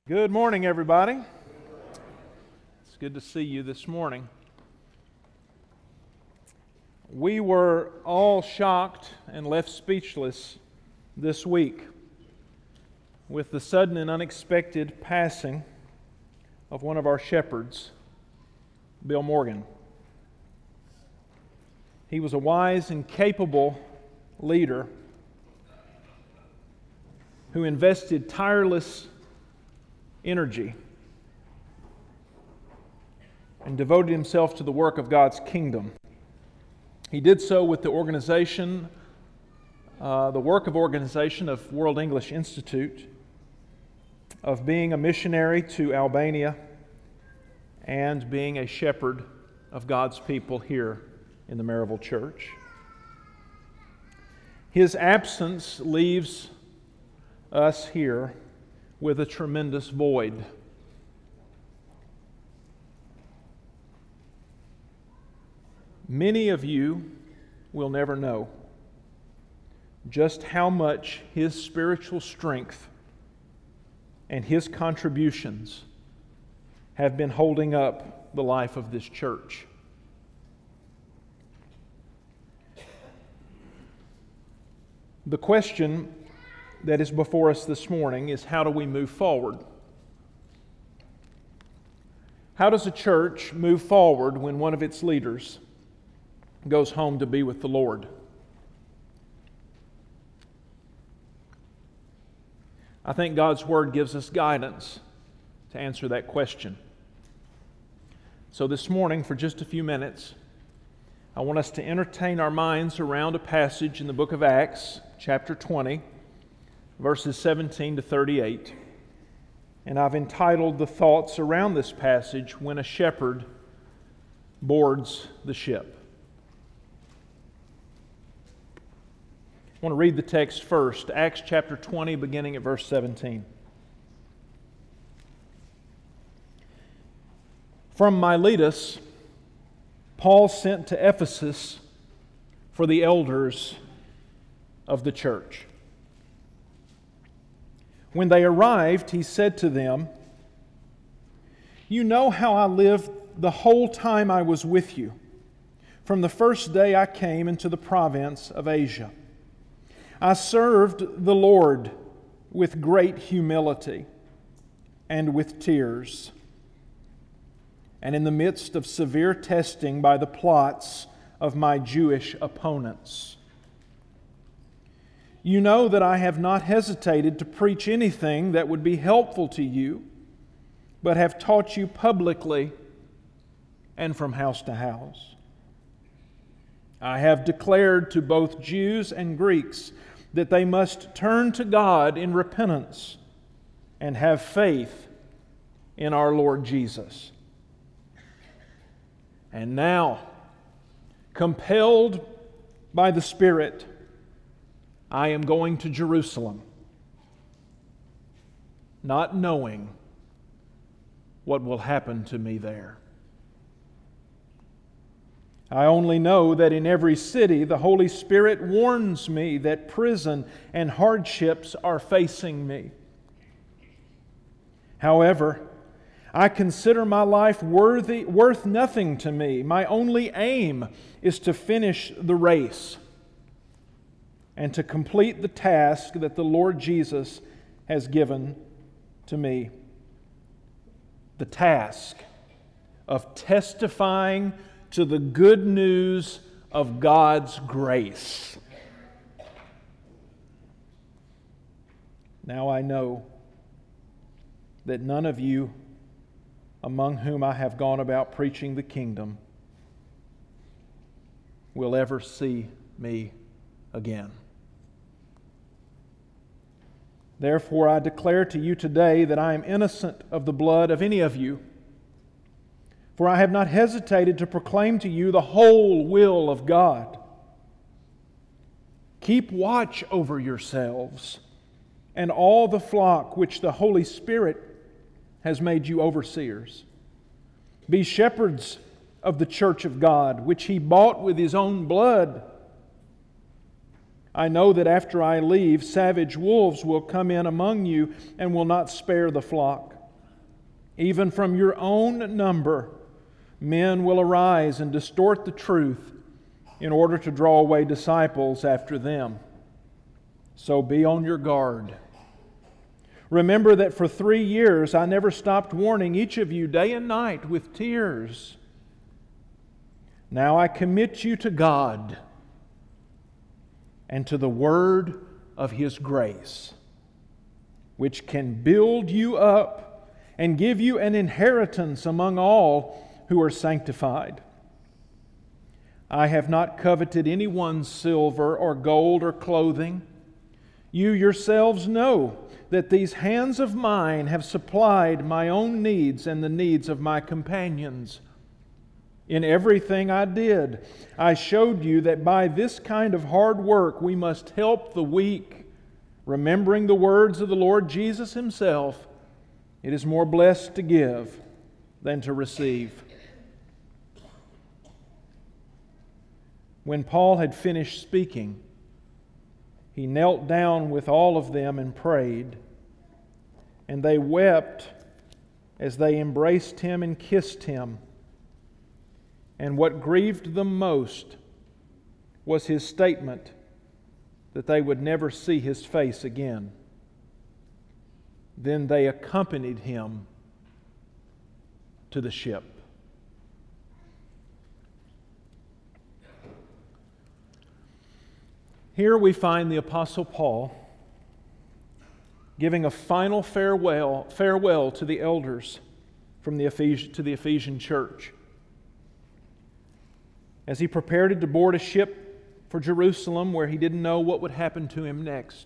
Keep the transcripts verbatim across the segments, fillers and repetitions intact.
Good morning, everybody. It's good to see you this morning. We were all shocked and left speechless this week with the sudden and unexpected passing of one of our shepherds, Bill Morgan. He was a wise and capable leader who invested tireless energy and devoted himself to the work of God's kingdom. He did so with the organization, uh, the work of organization of World English Institute, of being a missionary to Albania, and being a shepherd of God's people here in the Maryville Church. His absence leaves us here with a tremendous void. Many of you will never know just how much his spiritual strength and his contributions have been holding up the life of this church. The question that is before us this morning is, how do we move forward? How does a church move forward when one of its leaders goes home to be with the Lord? I think God's Word gives us guidance to answer that question. So this morning, for just a few minutes, I want us to entertain our minds around a passage in the book of Acts, chapter twenty, verses seventeen to thirty-eight. And I've entitled the thoughts around this passage, When a Shepherd Boards the Ship. I want to read the text first, Acts chapter twenty, beginning at verse seventeen. From Miletus, Paul sent to Ephesus for the elders of the church. When they arrived, he said to them, "You know how I lived the whole time I was with you, from the first day I came into the province of Asia. I served the Lord with great humility and with tears, and in the midst of severe testing by the plots of my Jewish opponents. You know that I have not hesitated to preach anything that would be helpful to you, but have taught you publicly and from house to house. I have declared to both Jews and Greeks that they must turn to God in repentance and have faith in our Lord Jesus. And now, compelled by the Spirit, I am going to Jerusalem, not knowing what will happen to me there. I only know that in every city the Holy Spirit warns me that prison and hardships are facing me. However, I consider my life worthy, worth nothing to me. My only aim is to finish the race and to complete the task that the Lord Jesus has given to me. The task of testifying to the good news of God's grace. Now I know that none of you among whom I have gone about preaching the kingdom will ever see me again. Therefore, I declare to you today that I am innocent of the blood of any of you, for I have not hesitated to proclaim to you the whole will of God. Keep watch over yourselves and all the flock which the Holy Spirit has made you overseers. Be shepherds of the church of God, which He bought with His own blood. I know that after I leave, savage wolves will come in among you and will not spare the flock. Even from your own number, men will arise and distort the truth in order to draw away disciples after them. So be on your guard. Remember that for three years I never stopped warning each of you day and night with tears. Now I commit you to God and to the word of His grace, which can build you up and give you an inheritance among all who are sanctified. I have not coveted anyone's silver or gold or clothing. You yourselves know that these hands of mine have supplied my own needs and the needs of my companions. In everything I did, I showed you that by this kind of hard work we must help the weak, remembering the words of the Lord Jesus Himself, it is more blessed to give than to receive. When Paul had finished speaking, he knelt down with all of them and prayed, and they wept as they embraced him and kissed him. And what grieved them most was his statement that they would never see his face again. Then they accompanied him to the ship. Here we find the Apostle Paul giving a final farewell, farewell to the elders from the Ephes- to the Ephesian church. As he prepared to board a ship for Jerusalem where he didn't know what would happen to him next.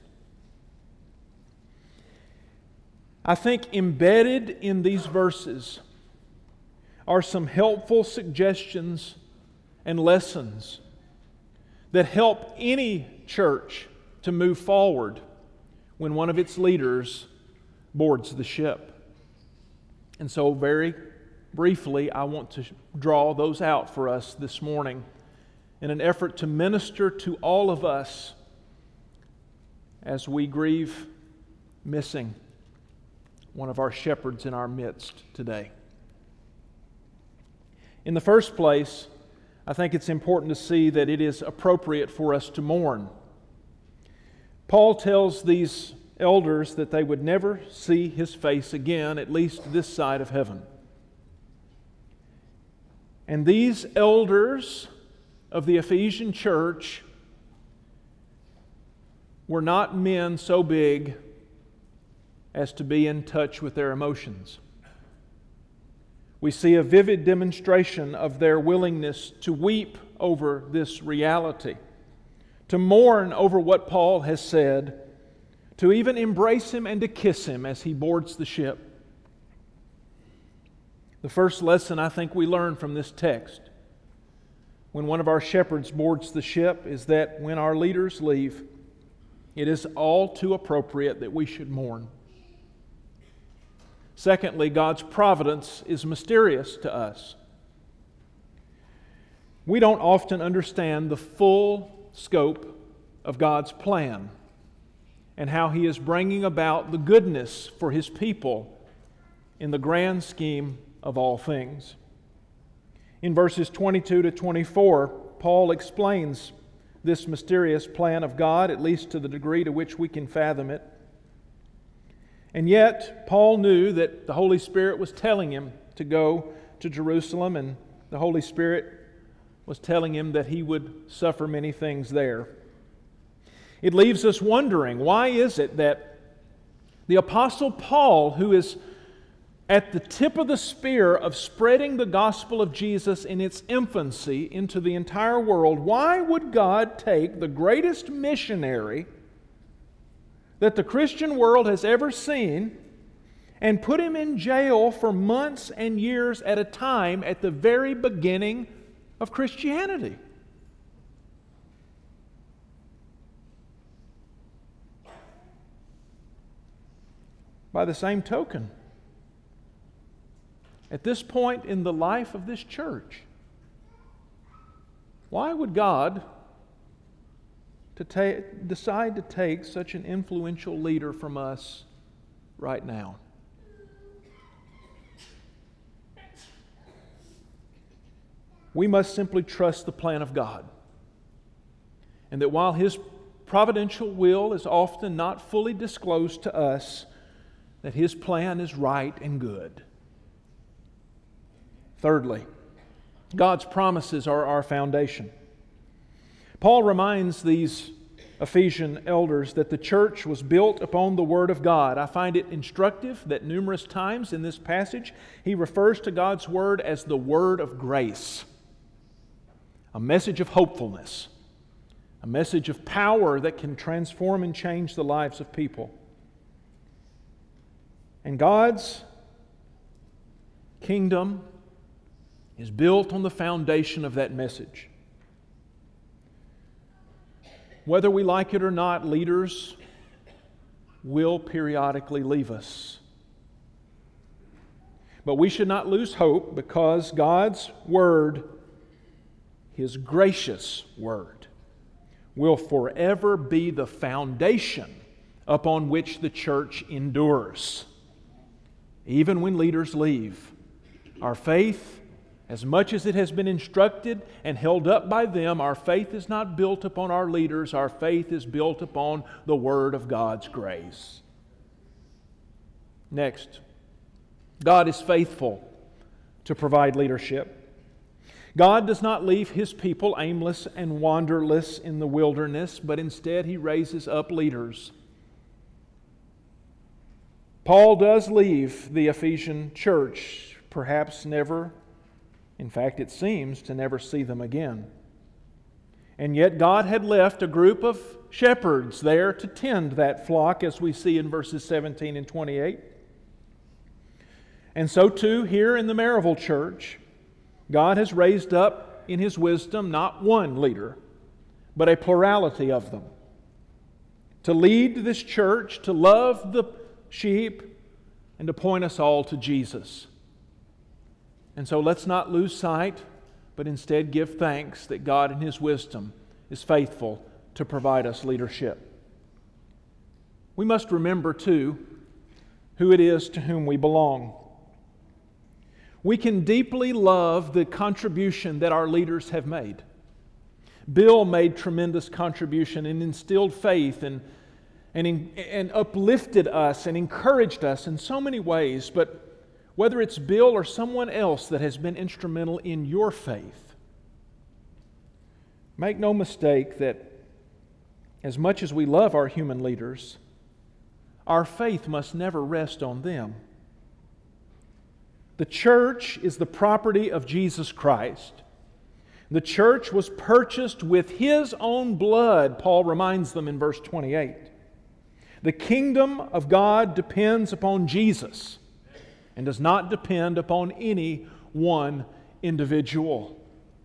I think embedded in these verses are some helpful suggestions and lessons that help any church to move forward when one of its leaders boards the ship. And so very briefly, I want to draw those out for us this morning in an effort to minister to all of us as we grieve missing one of our shepherds in our midst today. In the first place, I think it's important to see that it is appropriate for us to mourn. Paul tells these elders that they would never see his face again, at least this side of heaven. And these elders of the Ephesian church were not men so big as to be in touch with their emotions. We see a vivid demonstration of their willingness to weep over this reality, to mourn over what Paul has said, to even embrace him and to kiss him as he boards the ship. The first lesson I think we learn from this text, when one of our shepherds boards the ship, is that when our leaders leave, it is all too appropriate that we should mourn. Secondly, God's providence is mysterious to us. We don't often understand the full scope of God's plan and how He is bringing about the goodness for His people in the grand scheme of all things. In verses twenty-two to twenty-four, Paul explains this mysterious plan of God, at least to the degree to which we can fathom it. And yet, Paul knew that the Holy Spirit was telling him to go to Jerusalem, and the Holy Spirit was telling him that he would suffer many things there. It leaves us wondering, why is it that the Apostle Paul, who is at the tip of the spear of spreading the gospel of Jesus in its infancy into the entire world, why would God take the greatest missionary that the Christian world has ever seen and put him in jail for months and years at a time at the very beginning of Christianity? By the same token, at this point in the life of this church, why would God to ta- decide to take such an influential leader from us right now? we must simply trust the plan of God. And that while His providential will is often not fully disclosed to us, that His plan is right and good. Thirdly, God's promises are our foundation. Paul reminds these Ephesian elders that the church was built upon the Word of God. I find it instructive that numerous times in this passage he refers to God's Word as the Word of grace, a message of hopefulness, a message of power that can transform and change the lives of people. And God's kingdom is built on the foundation of that message. Whether we like it or not, leaders will periodically leave us. But we should not lose hope, because God's Word, His gracious Word, will forever be the foundation upon which the church endures. Even when leaders leave, our faith, as much as it has been instructed and held up by them, our faith is not built upon our leaders. Our faith is built upon the Word of God's grace. Next, God is faithful to provide leadership. God does not leave His people aimless and wanderless in the wilderness, but instead He raises up leaders. Paul does leave the Ephesian church, perhaps never, in fact it seems, to never see them again. And yet God had left a group of shepherds there to tend that flock, as we see in verses seventeen and twenty-eight. And so too, here in the Maryville church, God has raised up in His wisdom not one leader, but a plurality of them, to lead this church, to love the sheep, and to point us all to Jesus. And so let's not lose sight, but instead give thanks that God in His wisdom is faithful to provide us leadership. We must remember, too, who it is to whom we belong. We can deeply love the contribution that our leaders have made. Bill made tremendous contribution and instilled faith and, and, and uplifted us and encouraged us in so many ways, but whether it's Bill or someone else that has been instrumental in your faith, make no mistake that as much as we love our human leaders, our faith must never rest on them. The church is the property of Jesus Christ. The church was purchased with His own blood, Paul reminds them in verse twenty-eight. The kingdom of God depends upon Jesus and does not depend upon any one individual.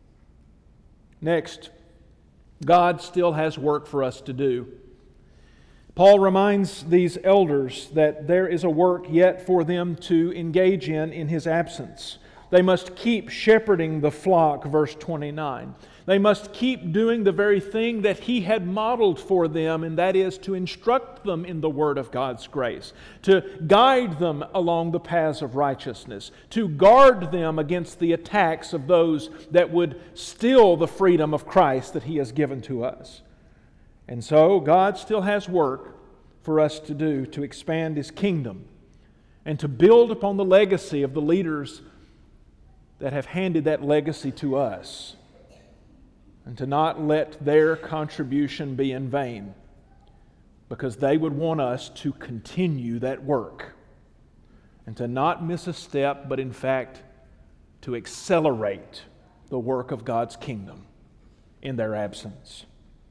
Next, God still has work for us to do. Paul reminds these elders that there is a work yet for them to engage in in his absence. They must keep shepherding the flock, verse twenty-nine. They must keep doing the very thing that He had modeled for them, and that is to instruct them in the Word of God's grace, to guide them along the paths of righteousness, to guard them against the attacks of those that would steal the freedom of Christ that He has given to us. And so God still has work for us to do to expand His kingdom and to build upon the legacy of the leaders that have handed that legacy to us, and to not let their contribution be in vain, because they would want us to continue that work and to not miss a step, but in fact to accelerate the work of God's kingdom in their absence.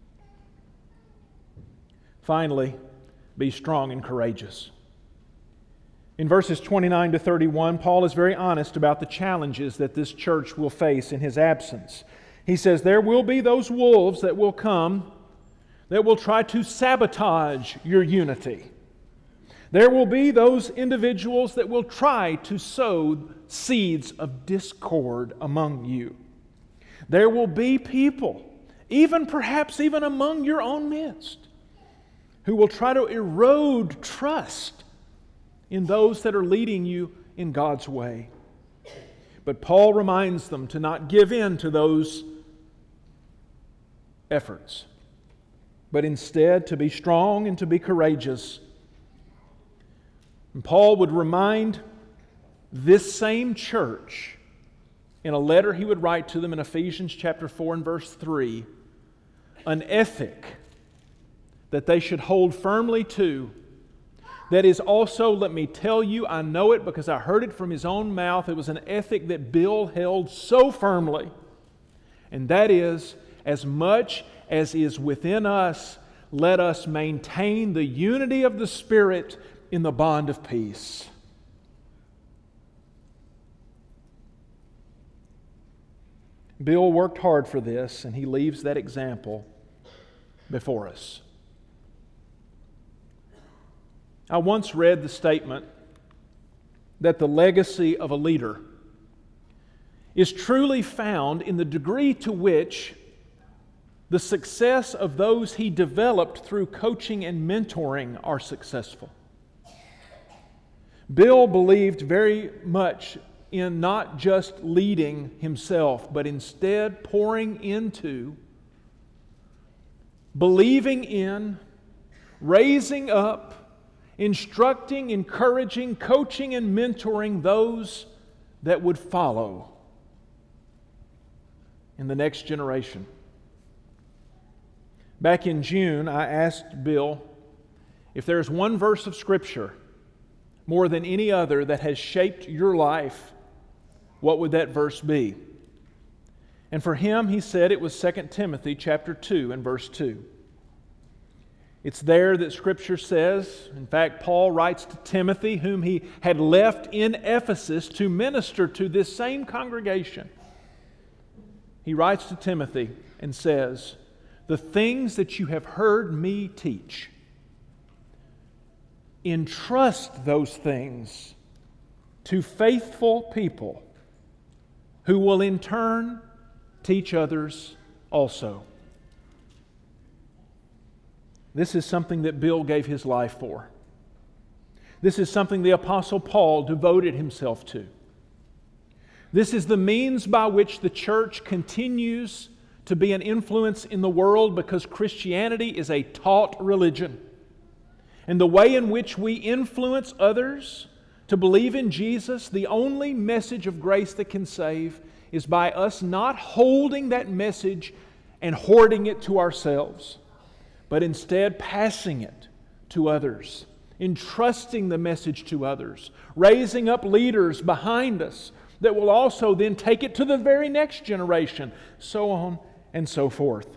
Finally, be strong and courageous. In verses twenty-nine to thirty-one, Paul is very honest about the challenges that this church will face in his absence. He says, there will be those wolves that will come that will try to sabotage your unity. There will be those individuals that will try to sow seeds of discord among you. There will be people, even perhaps even among your own midst, who will try to erode trust in those that are leading you in God's way. But Paul reminds them to not give in to those efforts, but instead to be strong and to be courageous. And Paul would remind this same church in a letter he would write to them in Ephesians chapter four and verse three, an ethic that they should hold firmly to. That is also, let me tell you, I know it because I heard it from his own mouth. It was an ethic that Bill held so firmly. And that is, as much as is within us, let us maintain the unity of the Spirit in the bond of peace. Bill worked hard for this, and he leaves that example before us. I once read the statement that the legacy of a leader is truly found in the degree to which the success of those he developed through coaching and mentoring are successful. Bill believed very much in not just leading himself, but instead pouring into, believing in, raising up, instructing, encouraging, coaching, and mentoring those that would follow in the next generation. Back in June, I asked Bill if there's one verse of Scripture more than any other that has shaped your life, what would that verse be? And for him, he said it was Second Timothy chapter two and verse two. It's there that Scripture says, in fact, Paul writes to Timothy, whom he had left in Ephesus to minister to this same congregation. He writes to Timothy and says, "The things that you have heard me teach, entrust those things to faithful people who will in turn teach others also." This is something that Bill gave his life for. This is something the Apostle Paul devoted himself to. This is the means by which the church continues to be an influence in the world, because Christianity is a taught religion. And the way in which we influence others to believe in Jesus, the only message of grace that can save, is by us not holding that message and hoarding it to ourselves, but instead passing it to others, entrusting the message to others, raising up leaders behind us that will also then take it to the very next generation, so on and so forth.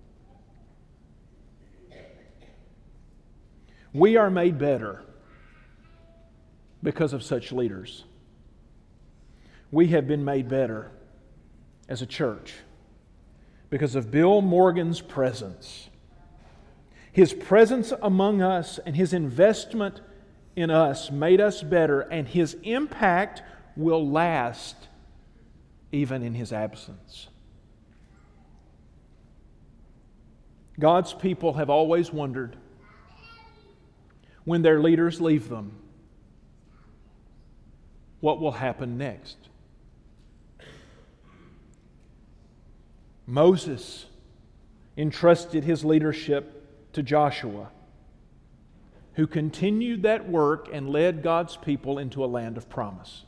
We are made better because of such leaders. We have been made better as a church because of Bill Morgan's presence. His presence among us and His investment in us made us better, and His impact will last even in His absence. God's people have always wondered, when their leaders leave them, what will happen next? Moses entrusted his leadership to Joshua, who continued that work and led God's people into a land of promise.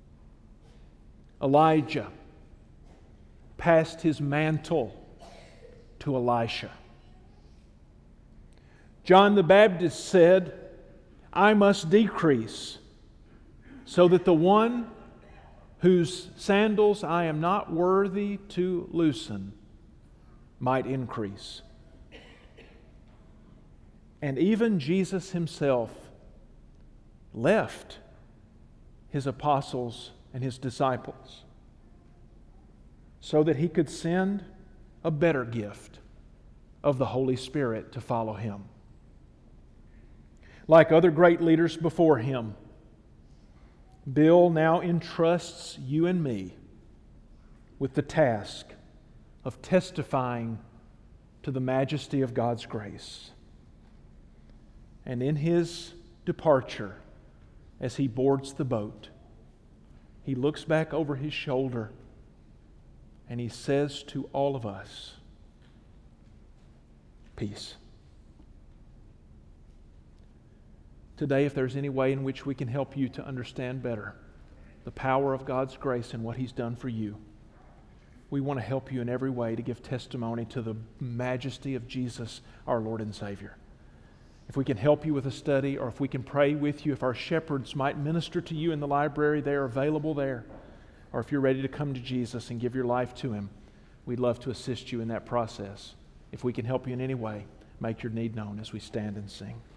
Elijah passed his mantle to Elisha. John the Baptist said, "I must decrease, so that the one whose sandals I am not worthy to loosen might increase." And even Jesus Himself left His apostles and His disciples so that He could send a better gift of the Holy Spirit to follow Him. Like other great leaders before Him, Bill now entrusts you and me with the task of testifying to the majesty of God's grace. And in his departure, as he boards the boat, He looks back over His shoulder and He says to all of us, peace. Today, if there's any way in which we can help you to understand better the power of God's grace and what He's done for you, we want to help you in every way to give testimony to the majesty of Jesus, our Lord and Savior. If we can help you with a study, or if we can pray with you, if our shepherds might minister to you in the library, they are available there. Or if you're ready to come to Jesus and give your life to Him, we'd love to assist you in that process. If we can help you in any way, make your need known as we stand and sing.